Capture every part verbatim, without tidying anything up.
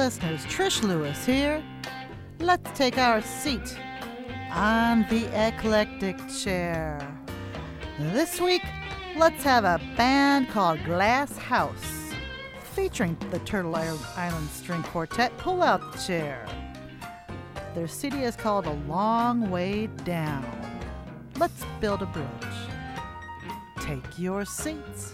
listeners, Trish Lewis here. Let's take our seat on the eclectic chair. This week, let's have a band called Glass House, featuring the Turtle Island String Quartet. Pull out the chair. Their C D is called A Long Way Down. Let's build a bridge. Take your seats.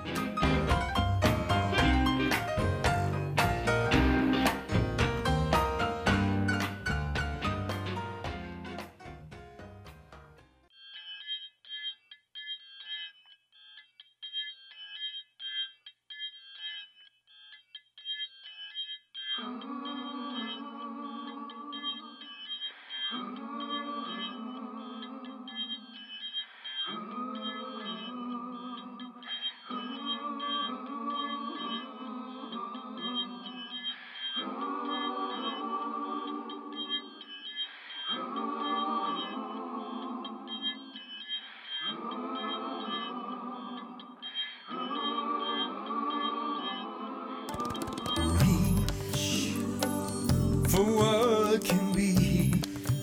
For what can be,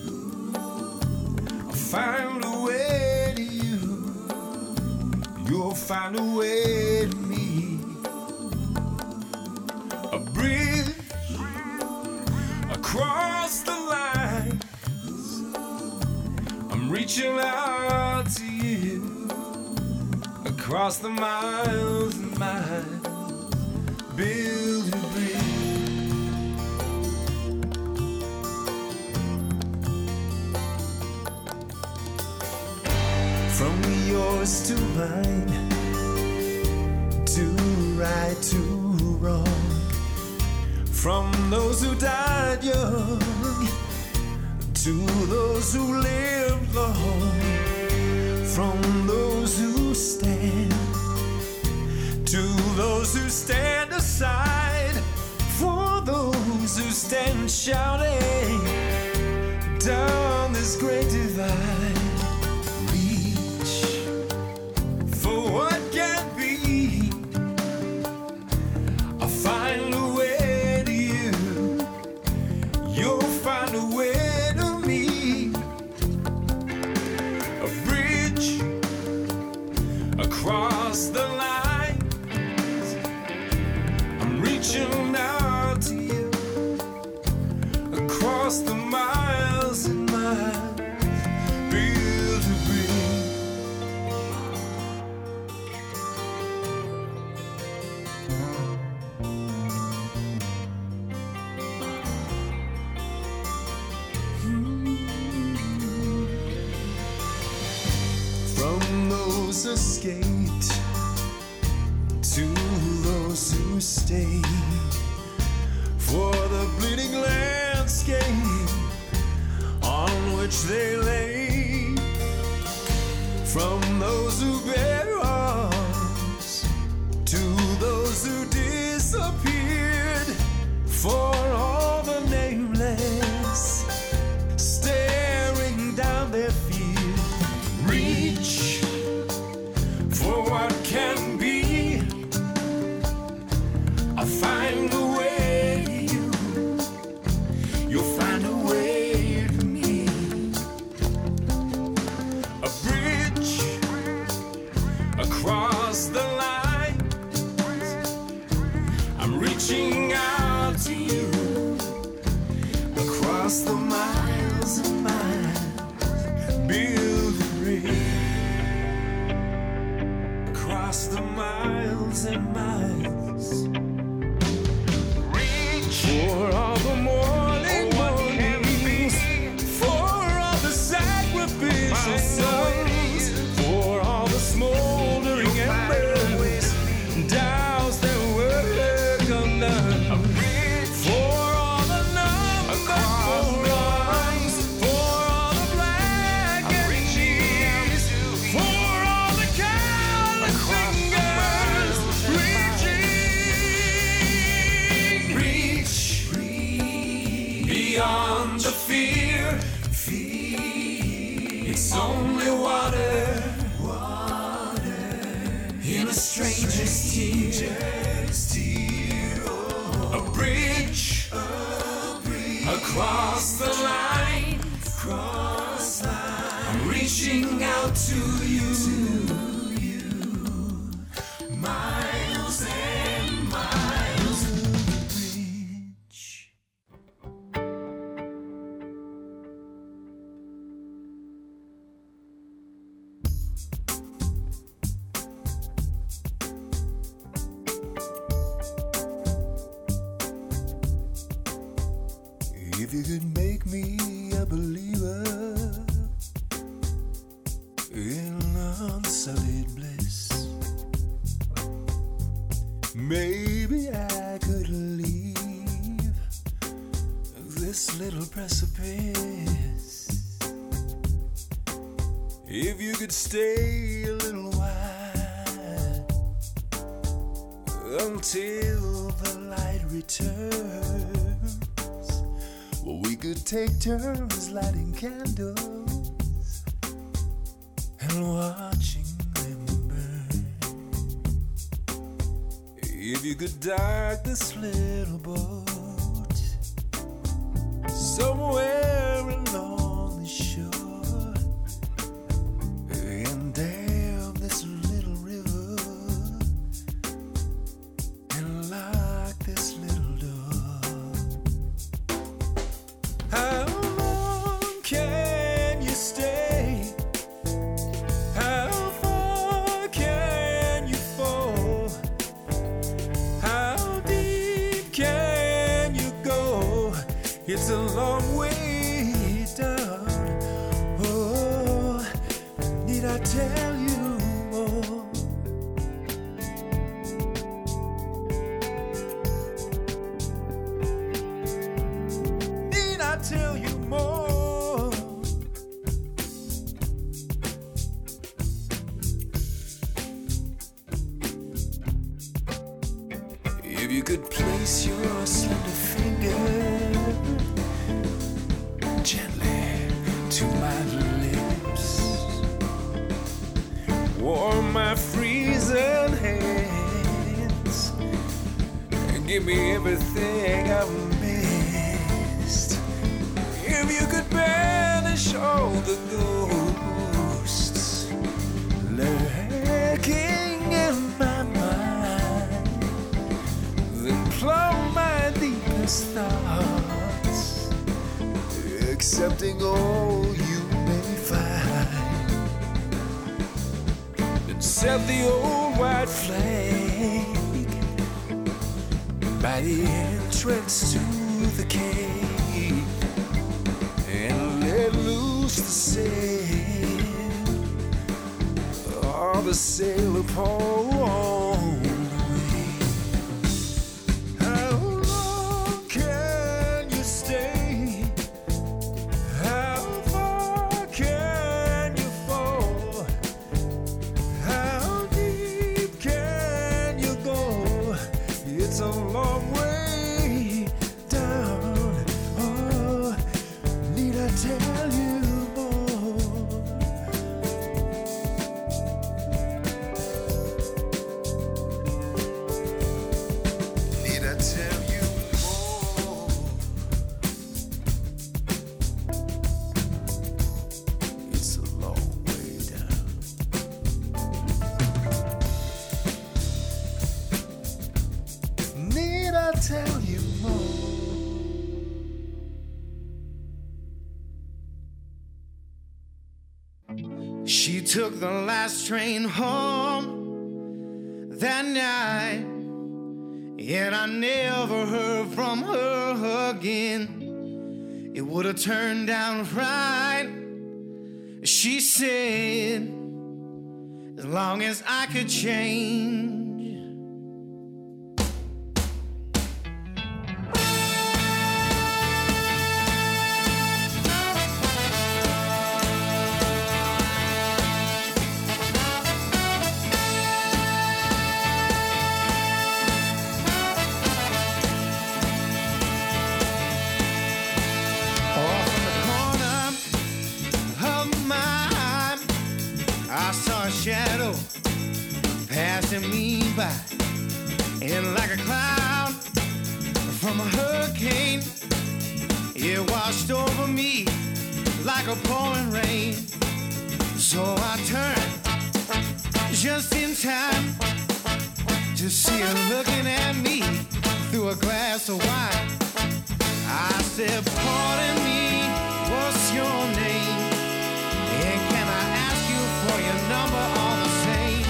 I'll find a way to you, you'll find a way to me. A bridge across the lines, I'm reaching out to you, across the miles and miles, build a bridge. From yours to mine, to right to wrong, from those who died young to those who lived long, from those who stand to those who stand aside, for those who stand shouting down this great divide. What can be, I'll find a way to you, you'll find a way to me. A bridge across the lines, I'm reaching out to you, across the miles and miles, build a bridge. Escaped to those who stayed for the bleeding landscape on which they lay, from those who bear arms to those who disappeared, for all the nameless staring down their fear. Reach for what can be, I'll find a way to you, you'll find a way to me. A bridge across the lines, I'm reaching out to you, across the miles and miles, build a bridge. Across the miles and miles, reach for all the morning mornings, for all the sacrificial sons, for all the smoldering embers, doubts that were undone, for all the numbered forearms, for all the black and knees, for all the countless fingers reaching, reach, reach beyond the fear. Fear, it's only water, water in a stranger's tear. A bridge Cross the line, cross line. I'm reaching out to you, to you. Miles and miles of reach. If you could make me a believer in unsullied bliss, maybe I could leave this little precipice. If you could stay a little while until the light returns, well, we could take turns lighting candles and watching them burn. If you could dock this little boat somewhere along the shore and dam this little river and lock this little door. How long can you stay? How far can you fall? How deep can you go? It's a long way down. Oh, need I tell you more? Need I tell you more? If you could place your slender finger gently to my lips, warm my freezing hands, and give me everything I've missed. If you could banish all the ghosts lurking in my mind, then plumb my deepest thoughts, accepting all you may find, and set the old white flag by the entrance to the cave, and let loose the sail, all the sail upon the wave. How long can you stay? How far can you fall? How deep can you go? It's a long way down. Oh, need I tell you more? Need I tell you more? It's a long way down. Need I tell you more? She took the last train home that night, and I never heard from her again. It would have turned out right, she said, as long as I could change. Off in the corner of my eye, I saw a shadow passing me by, and like a cloud from a hurricane, It washed over me like a pouring rain. So I turned just in time to see her looking at me through a glass of wine. I said, pardon me, what's your name? And can I ask you for your number all the same?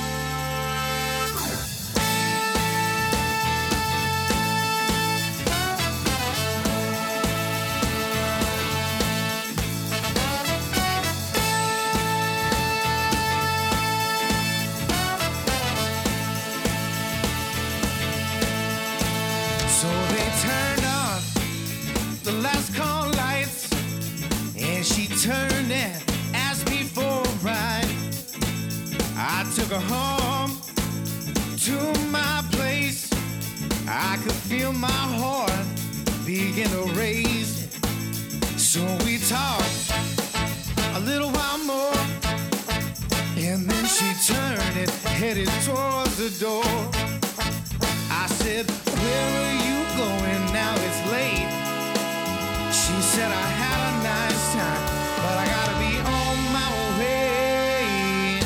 So they turned on the last call lights, and she turned and asked me for a ride. I took her home to my place. I could feel my heart begin to race. So we talked a little while more, and then she turned and headed towards the door. I said, where are you going? Now it's late. She said, I had a nice time, but I gotta be on my way.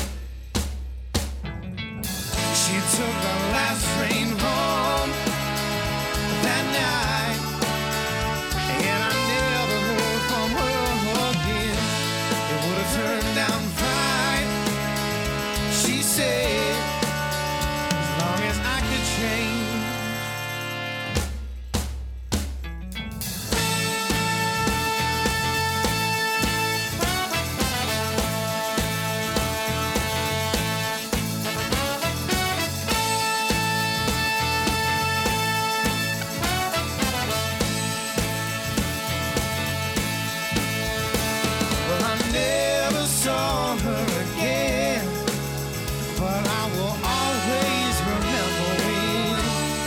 She took the last train home that night, and I never heard from her again. It would have turned out fine, she said, as long as I could change. Well, I never saw her again, but I will always remember when.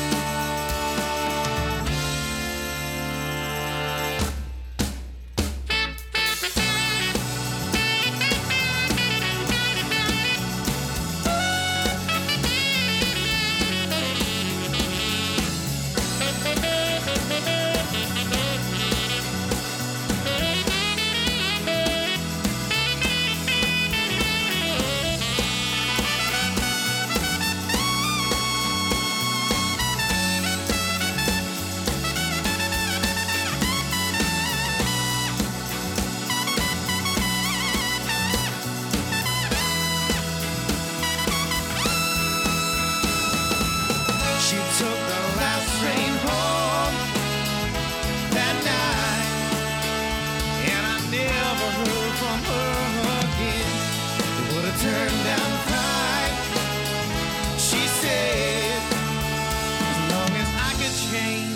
She took the last train home that night, and I never heard from her again. It would have turned out fine, she said, as long as I could change.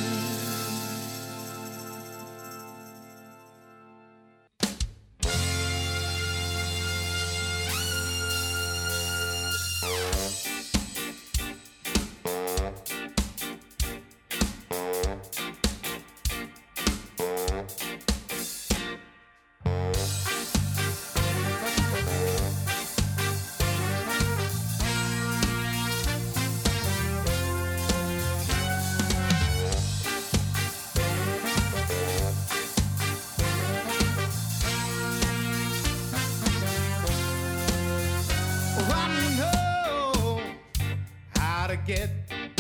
Oh, I know how to get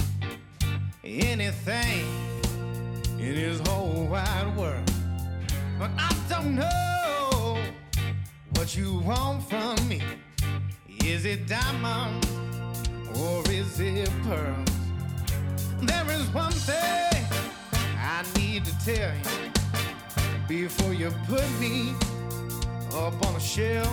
anything in this whole wide world, but I don't know what you want from me. Is it diamonds or is it pearls? There is one thing I need to tell you before you put me up on a shelf.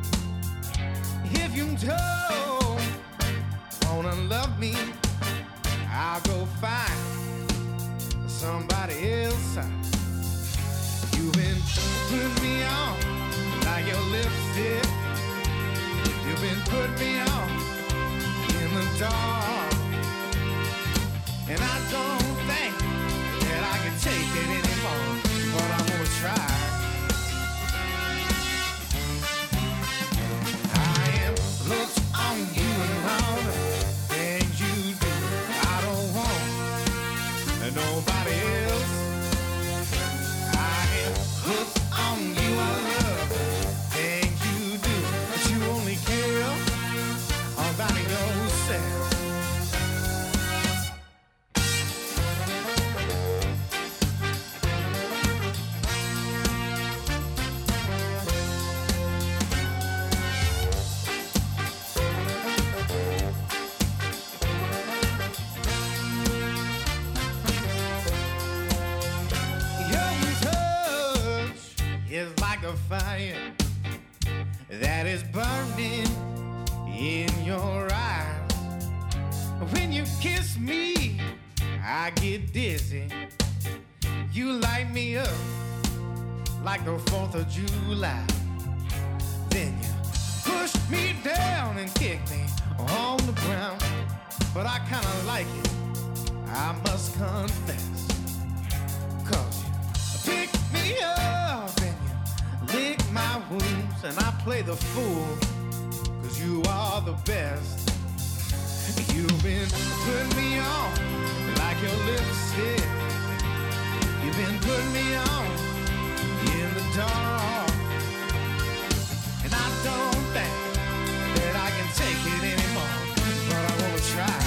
If you don't wanna love me, I'll go find somebody else. You've been putting me on like your lipstick. You've been putting me on in the dark, and I don't think that I can take it anymore, but I'm gonna try. I am hooked on you and all the things you do. I don't want nobody else. the fire that is burning in your eyes. When you kiss me, I get dizzy. You light me up like the fourth of July. Then you push me down and kick me on the ground. But I kinda like it, I must confess. Cause you pick me up and you lick my wounds, and I play the fool, cause you are the best. You've been putting me on like your lipstick. You've been putting me on in the dark, and I don't think that I can take it anymore, but I wanna try.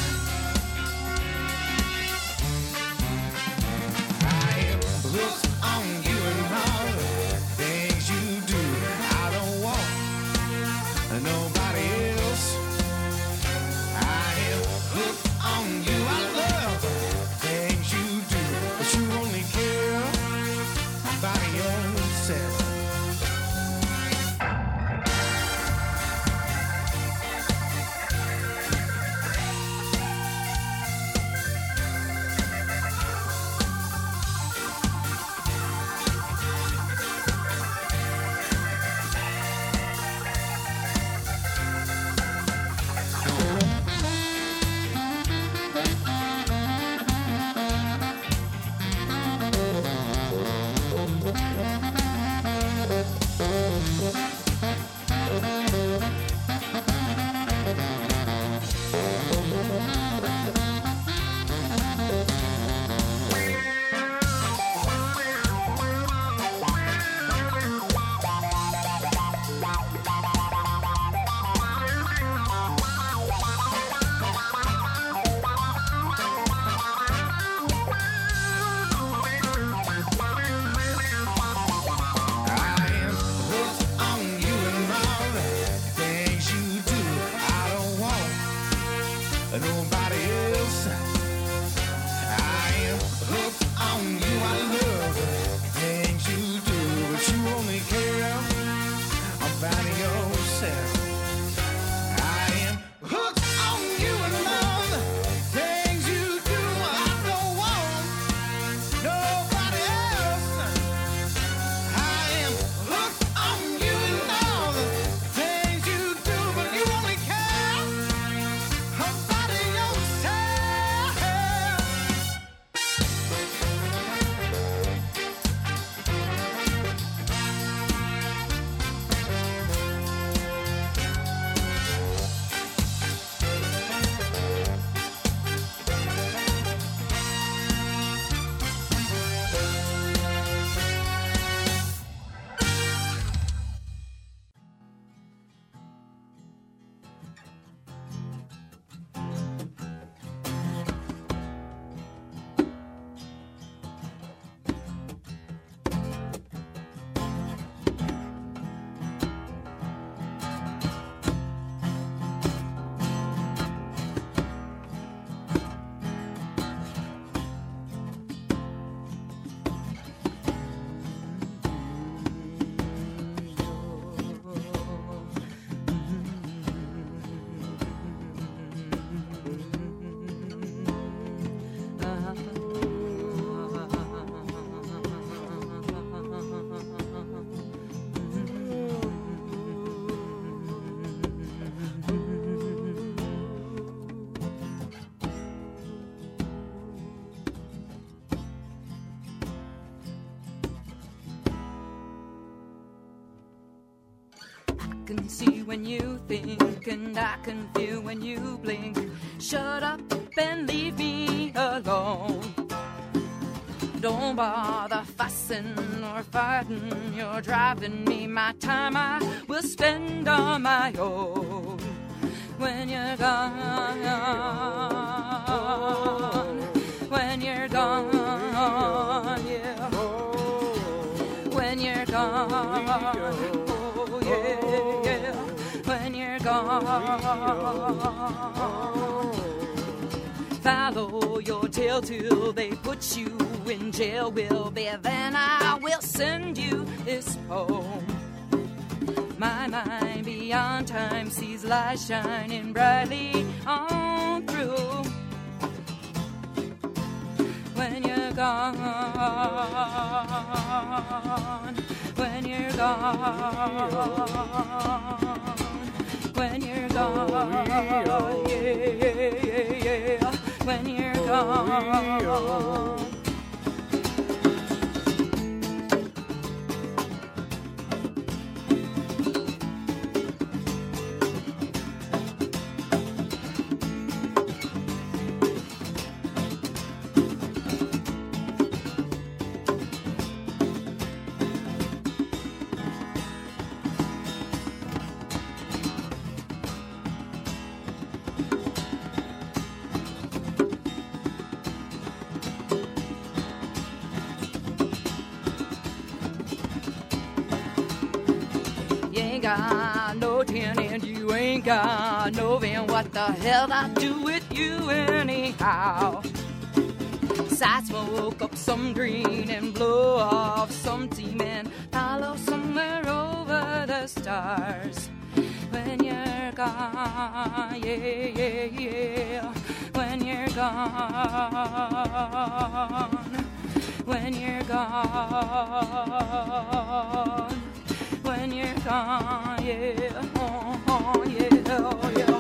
I am hooked on you and all the things you do. I don't want nobody else. I am hooked on you. I love the things you do, but you only care about yourself. I can see when you think, and I can feel when you blink. Shut up and leave me alone. Don't bother fussing or fighting. You're driving me. My time I will spend on my own. When you're gone, when you're gone, yeah. When you're gone. Yeah, yeah, when you're gone. Follow your tail till they put you in jail. Will be then I will send you this poem. My mind beyond time sees light shining brightly on through. When you're gone, when you're gone, when you're gone, yeah, yeah, yeah, yeah. When you're gone. Got no tin and you ain't got no van. What the hell I do with you anyhow? Side smoke up some green and blow off some steam and follow somewhere over the stars. When you're gone, yeah, yeah, yeah. When you're gone, when you're gone. When you're gone, yeah, oh, oh, yeah, oh, yeah.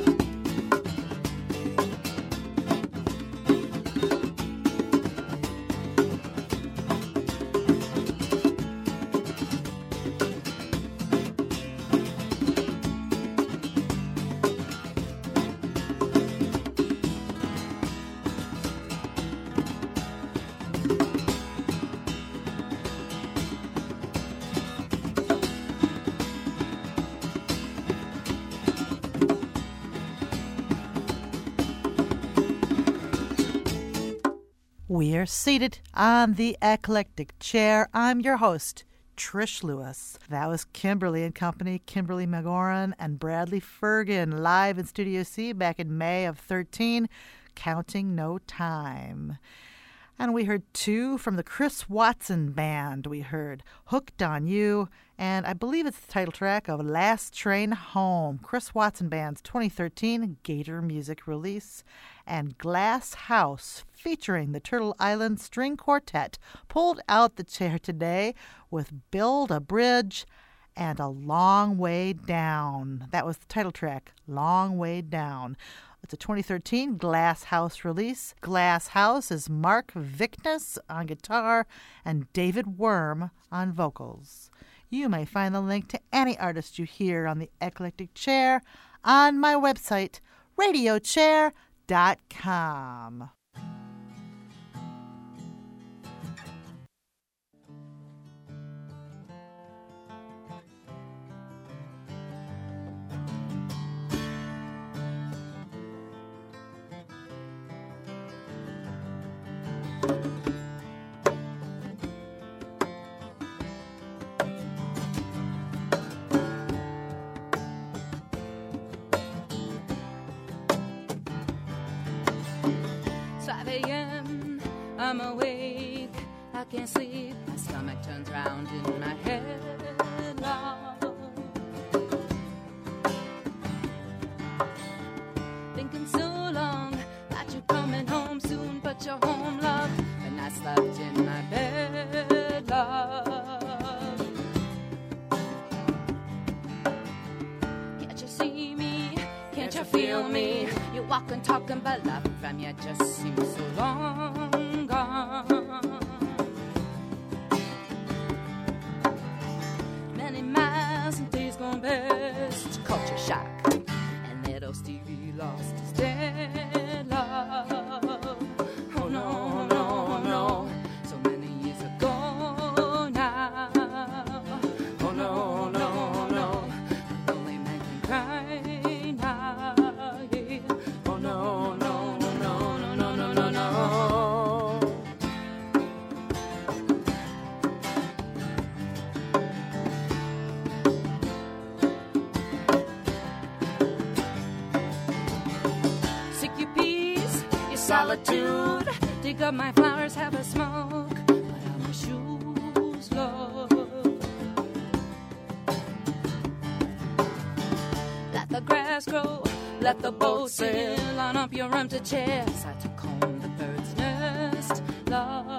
We're seated on the eclectic chair. I'm your host, Trish Lewis. That was Kimberly and Company, Kimberly McGoran and Bradley Fergan, live in Studio C back in May of thirteen, Counting No Time. And we heard two from the Chris Watson Band. We heard Hooked on You, and I believe it's the title track of Last Train Home, Chris Watson Band's twenty thirteen Gator Music release, and Glass House, featuring the Turtle Island String Quartet, pulled out the chair today with Build a Bridge and A Long Way Down. That was the title track, Long Way Down. It's a twenty thirteen Glass House release. Glass House is Mark Vickness on guitar and David Worm on vocals. You may find the link to any artist you hear on the Eclectic Chair on my website, radio chair dot com. five a.m. I'm awake, I can't sleep, my stomach turns round in my head, love. Thinking so long that you're coming home soon, but you're home, love, and I slept in my bed, love. Can't you see me? Can't you feel me? You walk and talking, but love from you just seems so long gone. Many miles and days gone best, culture shock, and little Stevie lost his dead love. Oh no, no, no, so many years ago now. Oh no, no, no, a lonely man can cry now. Oh no, no, no, no, no, no, no, no. Seek your peace, your solitude. Dig up my flowers, have a smoke. Put on my shoes, love. the grass grow, let the boat sail. Line up your empty chairs. I took home the bird's nest. Love.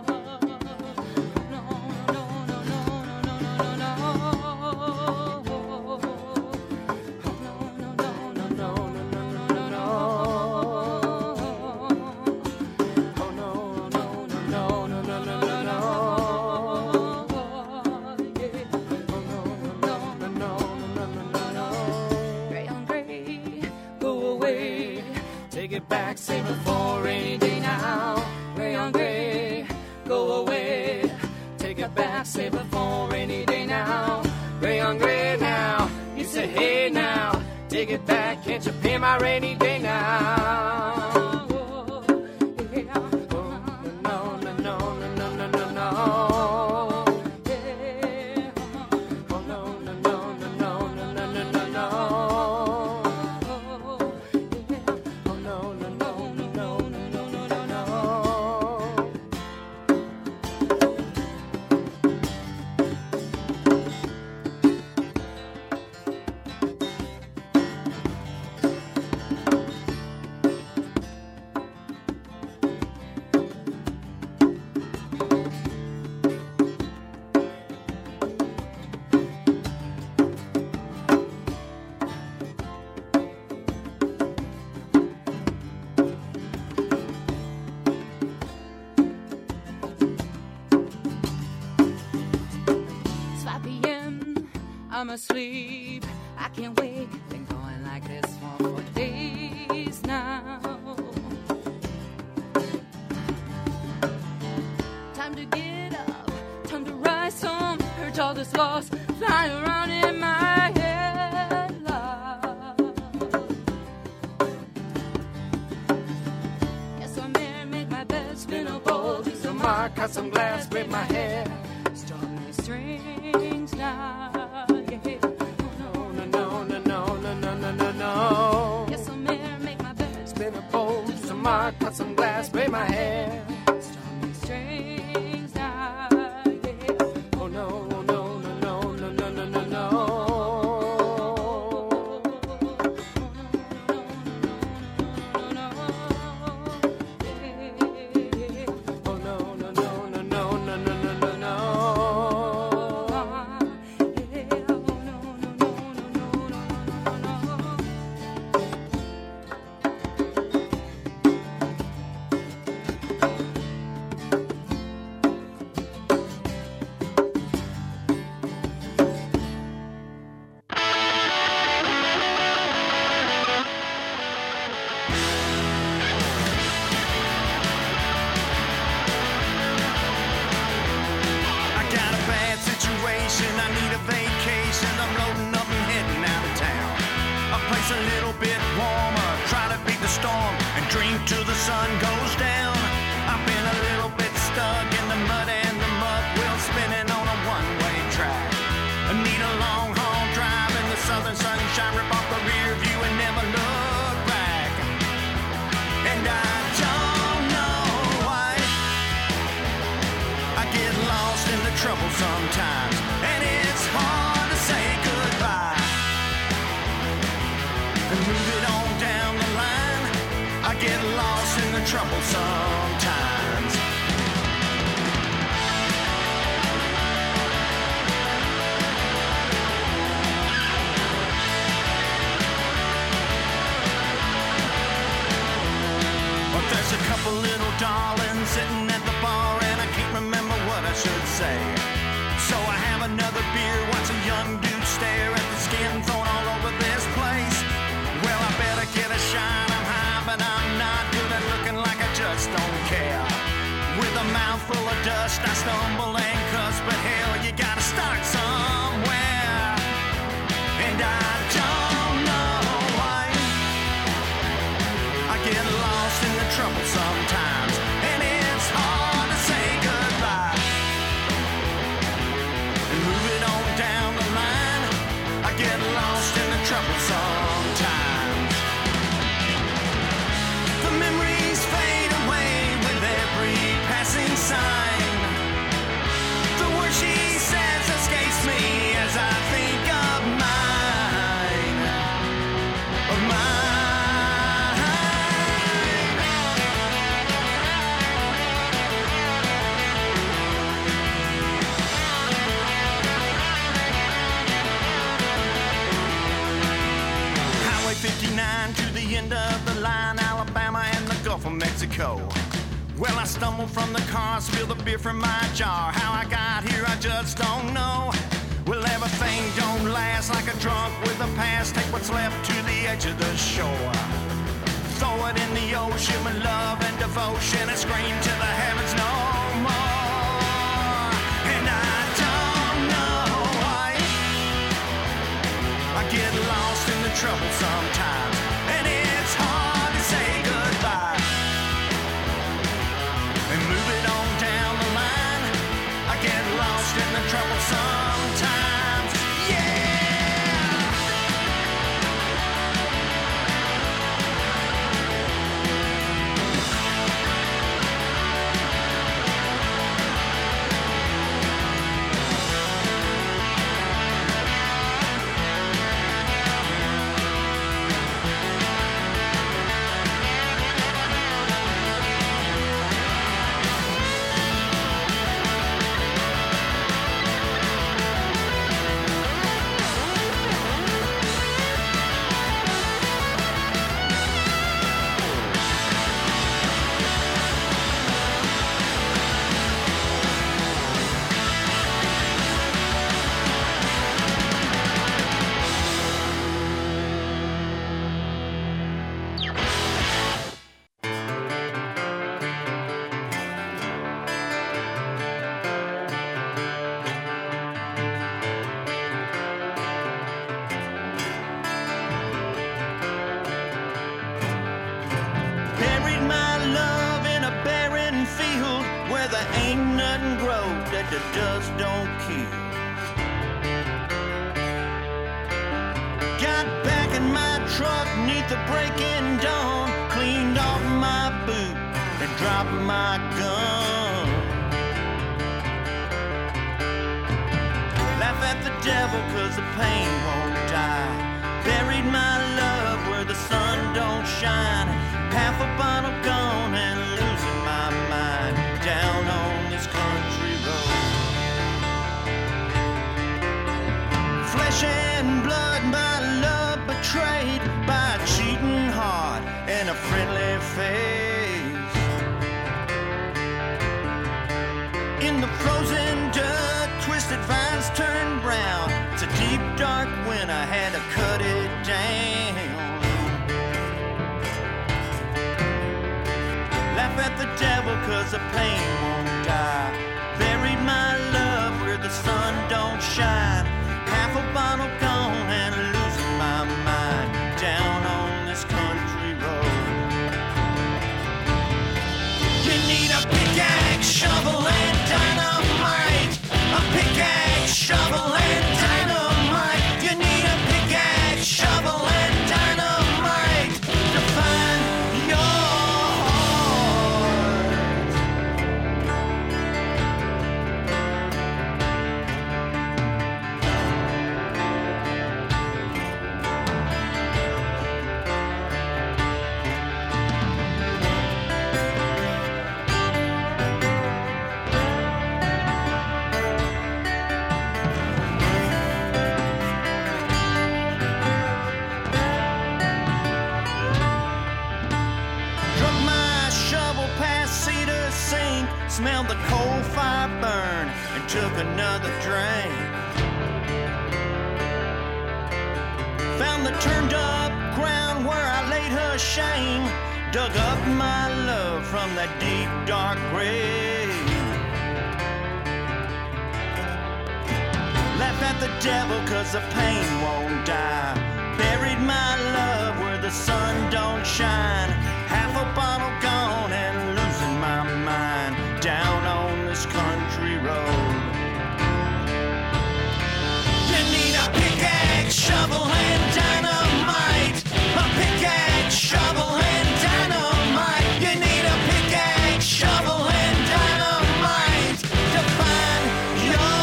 Back, save it for a rainy day now. Gray on gray, go away. Take it back, save it for a rainy day now. Gray on gray now. You say, hey now, take it back. Can't you pay my rainy day now? I'm asleep, I can't wake. Been going like this for four days now. Time to get up, time to rise some. Heard all this loss flying around in my head, love. Yes, I'm there, make my bed, spin a bowl, do some mark, cut some glass, break my hair. Strung these strings now. Yes, I'm here, make my bed, spin a bowl, do some mark, cut some glass, braid my hair. Strum these strings now, yeah. Oh no, oh no, no, no, no, no, no, no, no. Oh no, no, no, no, no, no, no, no, no, no. Trouble sometimes. But there's a couple little darlings sitting at the bar, and I can't remember what I should say. So I have another beer, watch a young dude stare at the skin thrown all over this place. Well, I better get a shine. I'm high, but I'm not good at looking like I just don't care. With a mouth full of dust, I stumble and cuss, but hell, you gotta start somewhere. And I don't know why I get lost in the trouble sometimes, and it's hard to say goodbye and move it on down the line. Mexico. Well, I stumbled from the car, spilled the beer from my jar. How I got here, I just don't know. Well, everything don't last, like a drunk with a past. Take what's left to the edge of the shore. Throw it in the ocean with love and devotion and scream to the heavens no more. And I don't know why I get lost in the trouble sometimes, and it's hard to say goodbye and move it on down the line. I get lost in the trouble sometimes, yeah. The dust don't kill. Got back in my truck neath the breaking dawn, cleaned off my boot and dropped my gun. Laugh at the devil cause the pain won't die. Buried my love where the sun don't shine. Half a bottle gone and losing my mind down on this country road. Flesh and blood, my love betrayed by a cheating heart and a friendly face. In the frozen dirt, twisted vines turned brown. It's a deep dark winter, I had to cut it down. Laugh at the devil cause the pain won't die. Buried my love where the sun don't shine. Half a bottle gone and losing my mind down on this country road. You need a pickaxe, shovel and dynamite. A pickaxe, shovel and dynamite. You need a pickaxe, shovel and dynamite to find your smelled the coal fire burn and took another drink. Found the turned up ground where I laid her shame. Dug up my love from that deep dark grave. Laugh at the devil cause the pain won't die. Buried my love where the sun don't shine. Half a bottle gone and losing my mind down on this country road. You need a pickaxe, shovel and dynamite. A pickaxe, shovel and dynamite. You need a pickaxe, shovel and dynamite to find your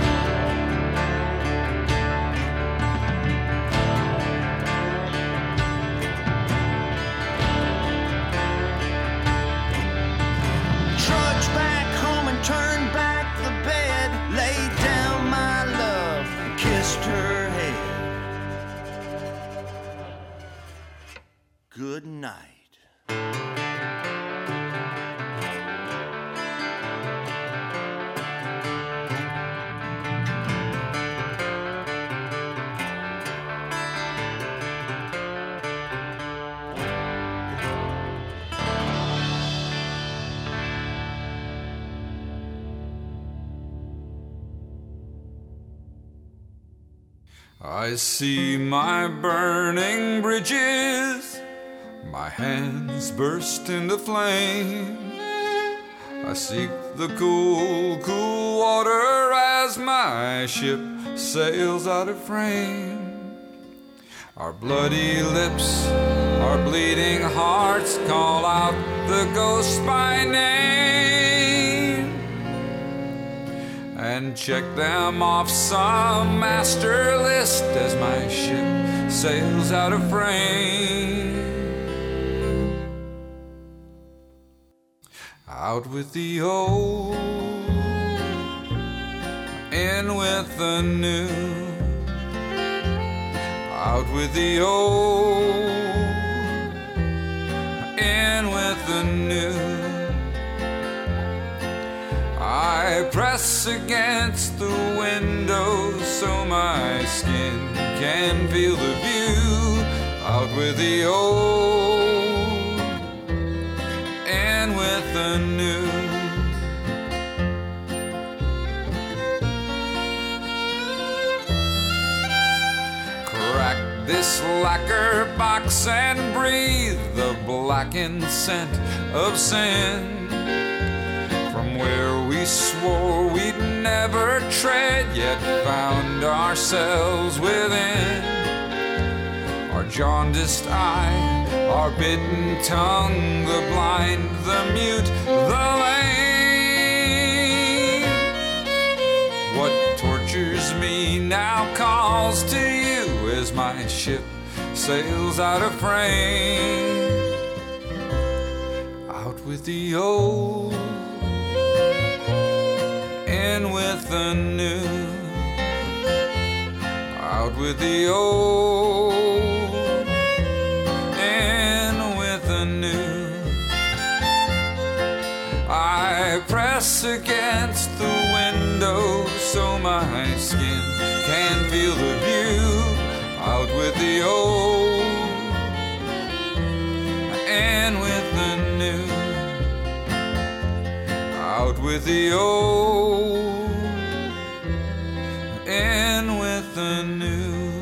heart. good night. I see my burning bridges, my hands burst into flame. I seek the cool, cool water as my ship sails out of frame. Our bloody lips, our bleeding hearts call out the ghost by name and check them off some master list as my ship sails out of frame. Out with the old, in with the new. Out with the old, in with the new. I press against the window so my skin can feel the view. Out with the old, in with the new. Crack this lacquer box and breathe the blackened scent of sin. From where we swore we'd never tread, yet found ourselves within. Our jaundiced eye, our bitten tongue, the blind, the mute, the lame. What tortures me now calls to you as my ship sails out of frame. Out with the old, in with the new. Out with the old, in with the new. I press against the window so my skin can feel the view. Out with the old, in with the new. Out with the old, in with the new.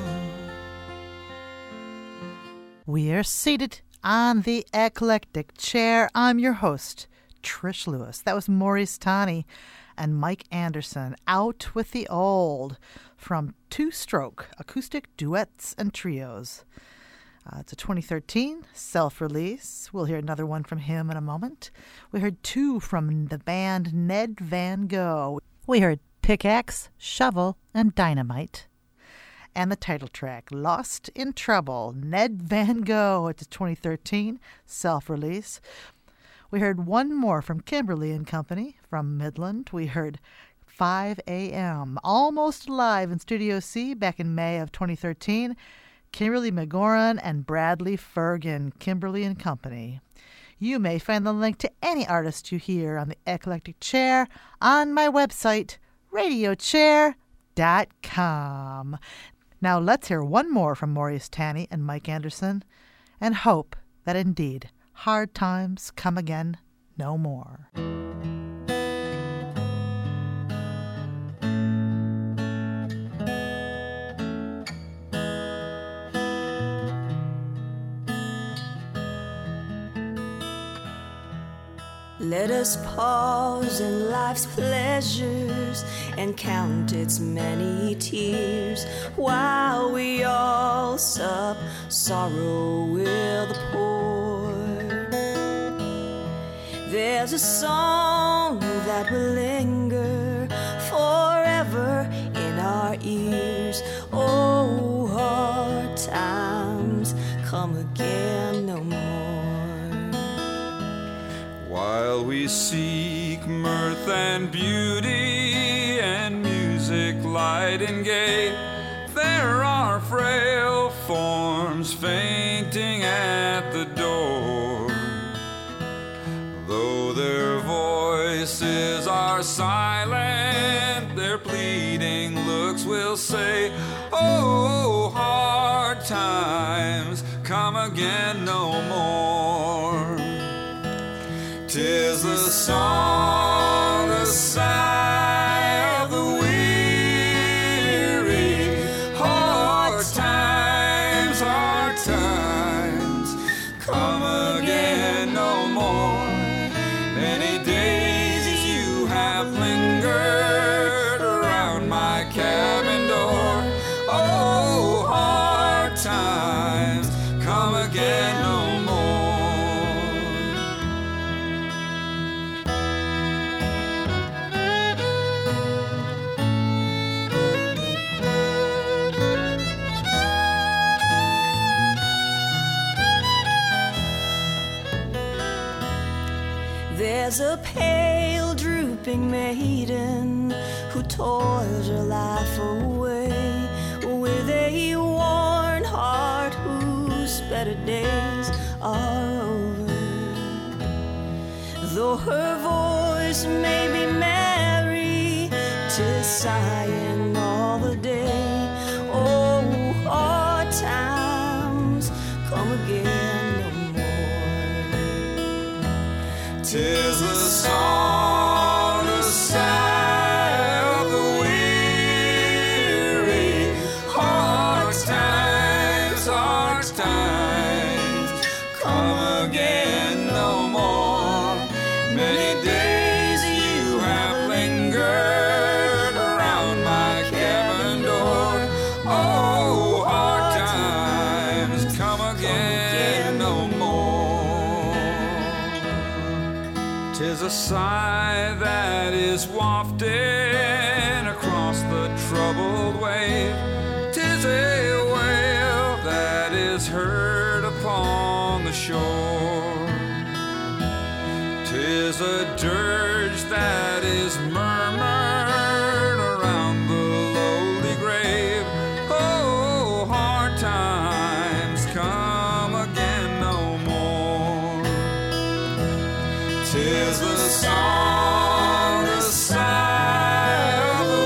We are seated on the eclectic chair. I'm your host, Trish Lewis. That was Maurice Taney and Mike Anderson. Out with the Old from Two Stroke Acoustic Duets and Trios. Uh, it's a twenty thirteen self-release. We'll hear another one from him in a moment. We heard two from the band Ned Van Gogh. We heard Pickaxe, Shovel, and Dynamite. And the title track, Lost in Trouble, Ned Van Gogh. It's a twenty thirteen self-release. We heard one more from Kimberly and Company from Midland. We heard five a.m., almost live in Studio C back in May of twenty thirteen. Kimberly McGoran and Bradley Fergan, Kimberly and Company. You may find the link to any artist you hear on the Eclectic Chair on my website, radio chair dot com. Now let's hear one more from Maurice Taney and Mike Anderson and hope that indeed hard times come again no more. Let us pause in life's pleasures and count its many tears while we all sup sorrow with the poor. There's a song that will linger forever in our ears. Oh, hard times come again no more. While we seek mirth and beauty and music light and gay, there are frail forms fainting at the door. voices are silent, their pleading looks will say, oh, hard times come again no more. 'Tis the song, the sigh of the weary. Hard times, hard times come again no more. Many days you have lingered around my cabin door. Oh, hard times come again no more. There's a pale, drooping maiden who toils her life away with a worn heart whose better days are over. Though her voice may be merry, 'tis sighing all the day. Oh, hard times come again no more. 'Tis the song, the sigh of the weary. Hard times, hard times come again no more. Many days you have lingered around my cabin door. Oh, hard times come again no more. 'Tis a sigh that is wafted across the troubled wave. 'Tis a wail that is heard upon the shore. 'Tis a dirge that is murmured around the lowly grave. Oh, hard times come again no more. 'Tis the song, the sigh of the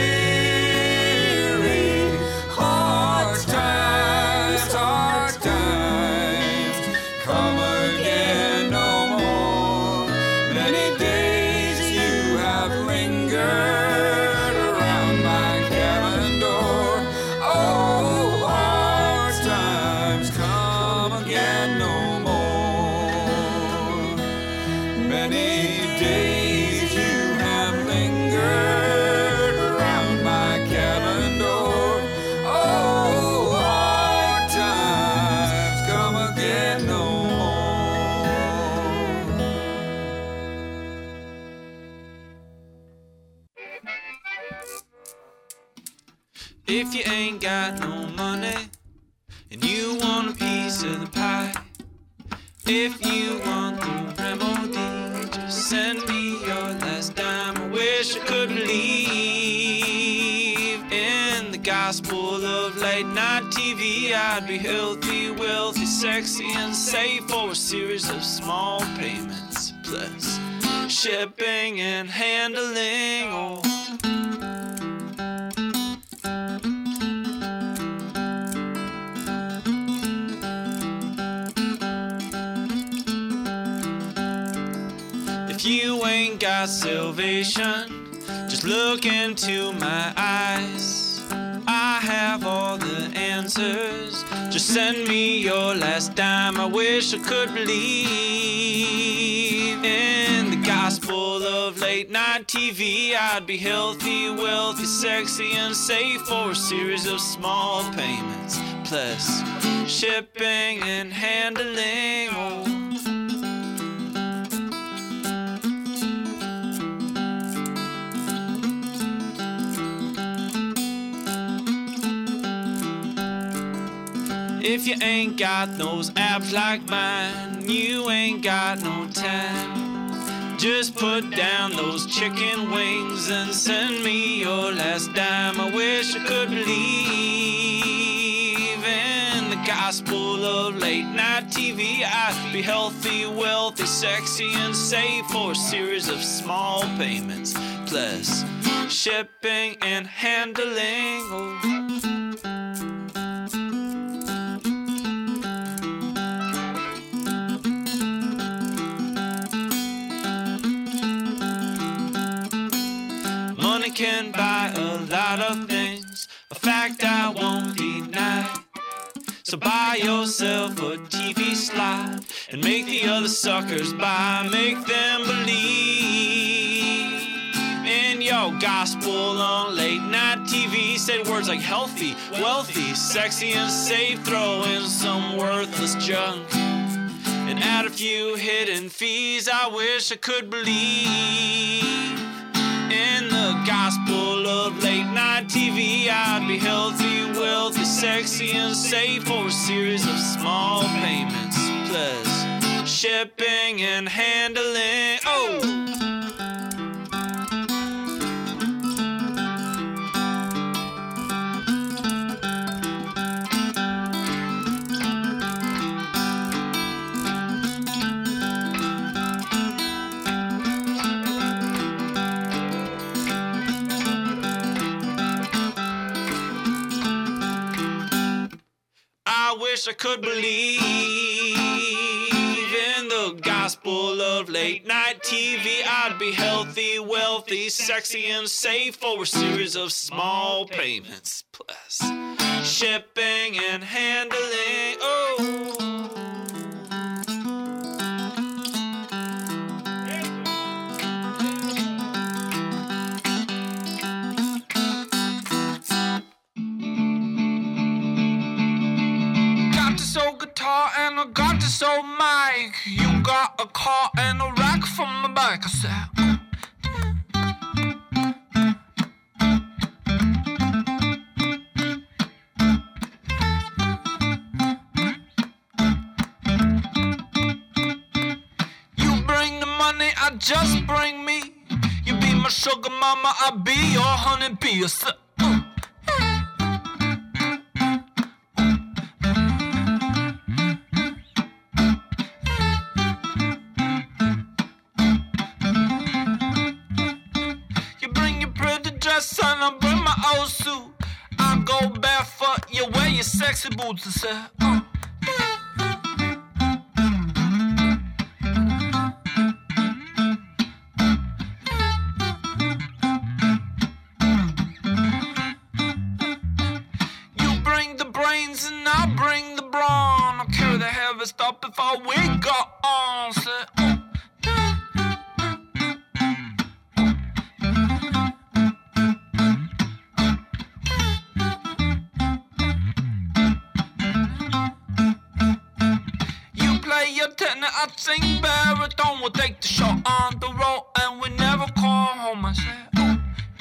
weary. Hard times, hard times come again no more. Many days you have lingered around my cabin door. Oh, hard times come again no more. Many days you have lingered around my cabin door. Oh, hard times come again no more. If you ain't got no money and you want a piece of the pie, if you want the remedy, just send me your last dime. I wish I could believe in the gospel of late night T V. I'd be healthy, wealthy, sexy, and safe for a series of small payments, plus shipping and handling. Oh, if you ain't got salvation, just look into my eyes. I have all the answers. Just send me your last dime. I wish I could believe in the gospel of late night T V. I'd be healthy, wealthy, sexy, and safe for a series of small payments, plus shipping and handling. Oh, if you ain't got those abs like mine, you ain't got no time. Just put down those chicken wings and send me your last dime. I wish I could believe in the gospel of late night T V, I'd be healthy, wealthy, sexy, and safe for a series of small payments, plus shipping and handling. Oh. Money can buy a lot of things, a fact I won't deny. So buy yourself a T V slide and make the other suckers buy. Make them believe in your gospel on late night T V. Say words like healthy, wealthy, sexy, and safe. Throw in some worthless junk and add a few hidden fees. I wish I could believe in the gospel of late night T V. I'd be healthy, wealthy, sexy, and safe for a series of small payments, plus shipping and handling. Oh! I wish I could believe in the gospel of late night T V. I'd be healthy, wealthy, sexy, and safe for a series of small payments, plus shipping and handling. Oh. old guitar and I got this old mic. You got a car and a rack from the back. I said, oh. You bring the money, I just bring me. You be my sugar mama, I be your honey bee. I said, oh. Son, I bring my old suit. I go barefoot, you wear your sexy boots and say, uh. You bring the brains and I bring the brawn. I carry the heavy stuff if I we got on. Say, uh. I sing baritone, we'll take the show on the road and we never call home. I said, oh.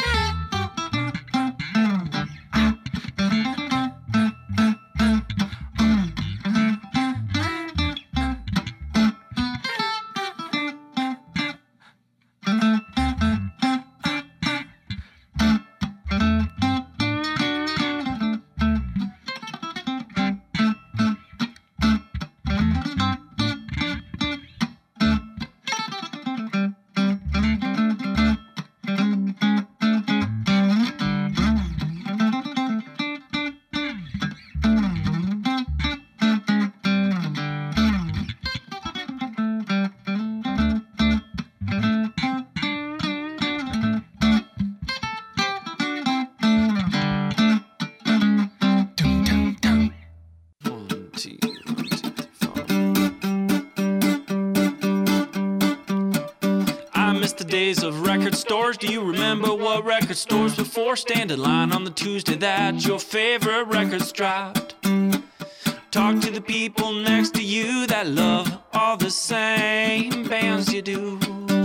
Of record stores, do you remember what record stores before? Stand in line on the Tuesday that your favorite records dropped. Talk to the people next to you that love all the same bands you do.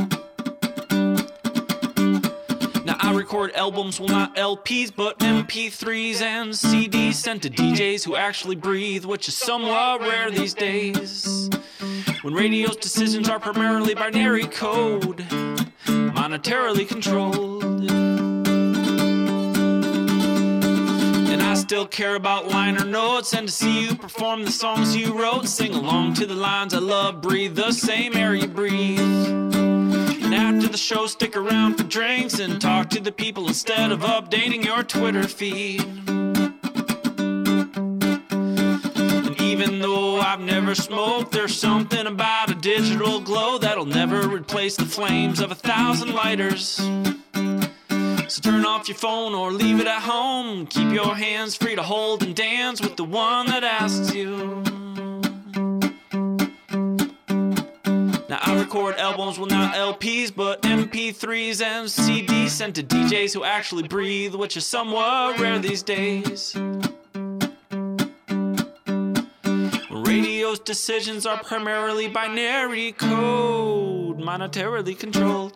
Now I record albums, well not L Ps, but M P threes and C Ds sent to D Js who actually breathe, which is somewhat rare these days, when radio's decisions are primarily binary code, monetarily controlled. And I still care about liner notes, and to see you perform the songs you wrote, sing along to the lines I love, breathe the same air you breathe. And after the show, stick around for drinks and talk to the people instead of updating your Twitter feed. And even though I've never smoked, there's something about a digital glow that'll never replace the flames of a thousand lighters. So turn off your phone or leave it at home. Keep your hands free to hold and dance with the one that asks you. Now I record albums, well not L Ps, but M P threes and C Ds sent to D Js who actually breathe, which is somewhat rare these days. Radio's decisions are primarily binary code, monetarily controlled.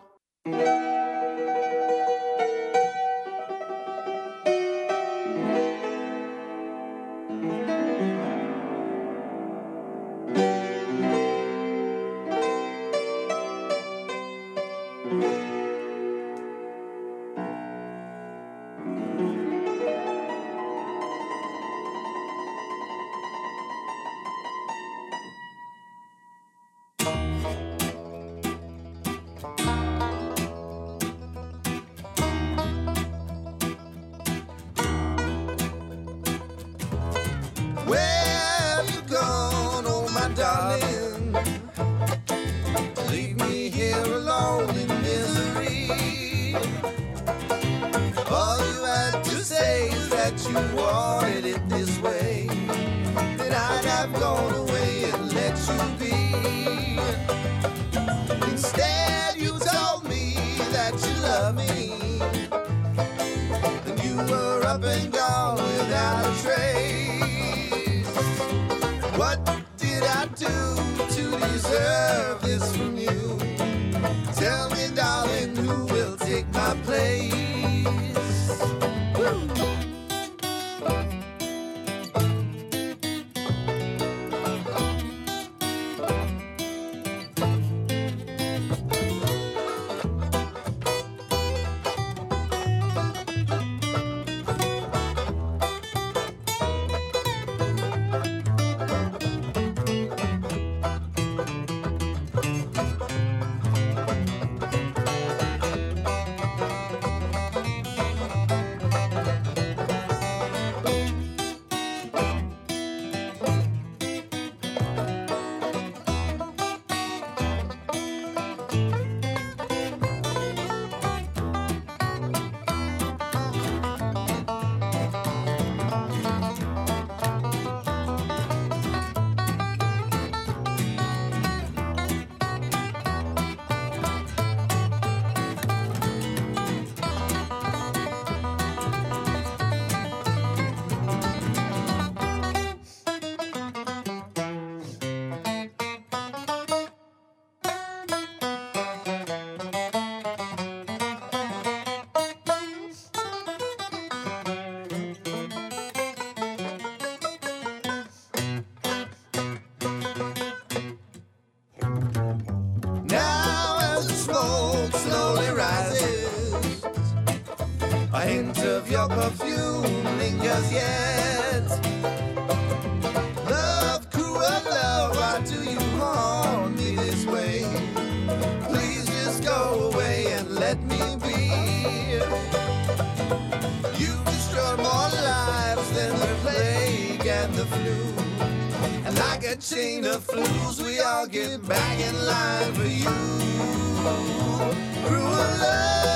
Where you gone, oh my darling? Leave me here alone in misery. All you had to say is that you wanted it this way, then I'd have gone away and let you be. Instead you told me that you love me, and you were up and gone without a trace. What did I do to deserve this from you? Tell me, darling, who will take my place? Woo. A hint of your perfume lingers yet. Love, cruel love, why do you haunt me this way? Please just go away and let me be. You've destroyed more lives than the plague and the flu. And like a chain of flus, we all get back in line for you. Cruel love.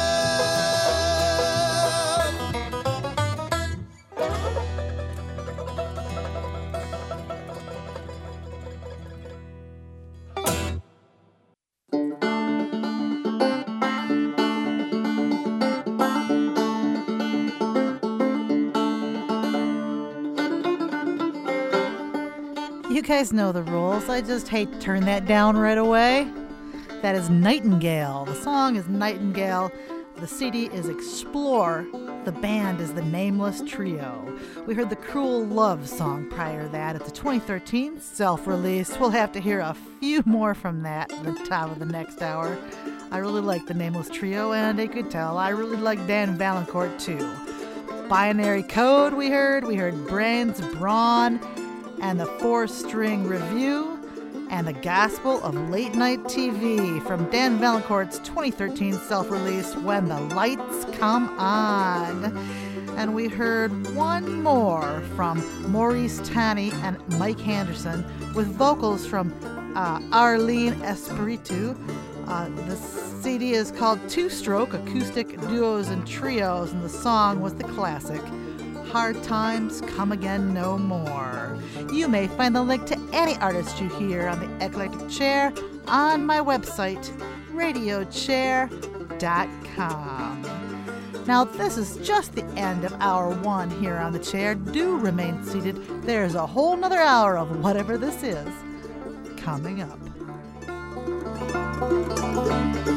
You guys know the rules. I just hate to turn that down right away. That is Nightingale. The song is Nightingale. The C D is Explore. The band is the Nameless Trio. We heard the Cruel Love song prior to that. It's a twenty thirteen self-release. We'll have to hear a few more from that at the top of the next hour. I really like the Nameless Trio, and you could tell I really like Dan Valancourt too. Binary Code we heard. We heard Brains Brawn and the Four-String Review and the Gospel of Late Night T V from Dan Valancourt's twenty thirteen self-release, When the Lights Come On. And we heard one more from Maurice Tani and Mike Henderson with vocals from uh, Arlene Espiritu. Uh, the C D is called Two Stroke Acoustic Duos and Trios, and the song was the classic Hard Times Come Again No More. You may find the link to any artist you hear on the Eclectic Chair on my website, radio chair dot com. Now, this is just the end of hour one here on the chair. Do remain seated. There's a whole nother hour of whatever this is coming up.